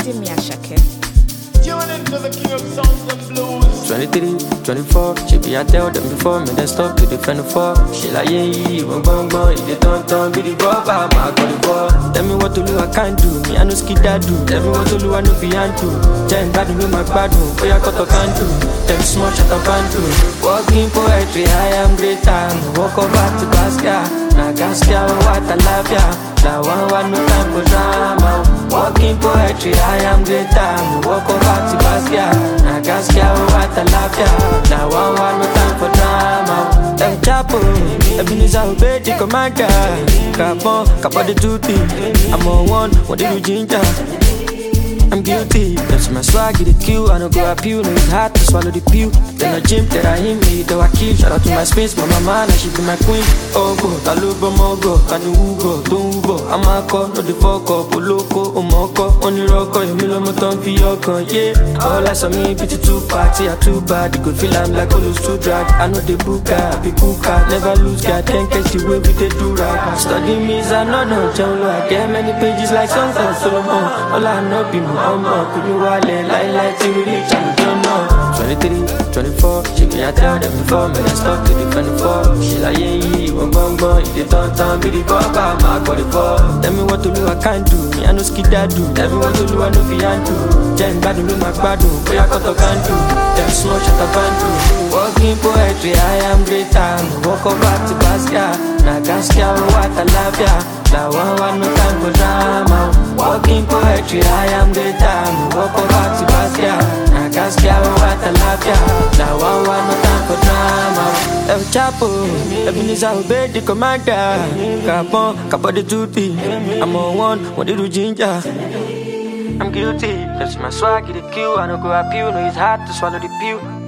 Ademi Ashake. Tune into the king of songs and blues. 23, 24, she be I tell them before me, then stop to defend the fall. She like, yeah, bong, if they don't, be the baba, my got the ball. Tell me what to do, I can't do, me, I know skid that do. Tell me what to do, I know fian to. Giant bad with my bad room, boy, I got a can do. Them small shut up and do. Walking poetry, I am greater. Walk over to Gaskia, na Gaskia, what I love ya. Now one no time for drama. Walking poetry, I am greater. Walk over to Gaskia, na Gaskia, what I love ya. Now one no time for drama. El Chapo, Ebenezer obey the commander. Capon the duty. I'm on one, what did you ginger? I'm guilty, that's my swag, get the kill. I don't go up you, no it's hard to swallow the pill. Then I gym, that I hit me, though I kill. Shout out to my space, my mama, now she be my queen. Oh go, Talubo Mogo, Kanugo, Dumbo, Amako, no the fuck up, Oloko, Omoko, Oniroko, Emilo Moton Fioko, yeah. All I saw me, pity two party, I too bad. You could feel I'm like Olus too drag. I know the booker, be cooker, never lose, God, 10 catch the way we they do rap. Study me, I know no, Jolo, I get many pages like songs and Solomon. All I know be more. Could you wallet like till we reach and don't know. 23, 24, she be I tell them before me, then stop to defend the fall. She like, yeah, bong, if they don't, be the baba, my got the ball. Tell me what to do, I can't do, me, I know skid that do. Tell me what to do, I know fian do. Giant bad with my bad room, boy, I got a can do. Them small shut up and do. Walking poetry, I am greater. Walk over to Gaskia, na Gaskia, what I love ya. Now one no time for drama. Walking poetry, I am greater. Walk over to Gaskia, na Gaskia, what I love ya. Now one no time for drama. El Chapo, Ebenezer obey the commander. Capon the duty. I'm on one, what did you ginger? I'm guilty, that's my swag, get the kill. I don't go up you, no it's hard to swallow the pill.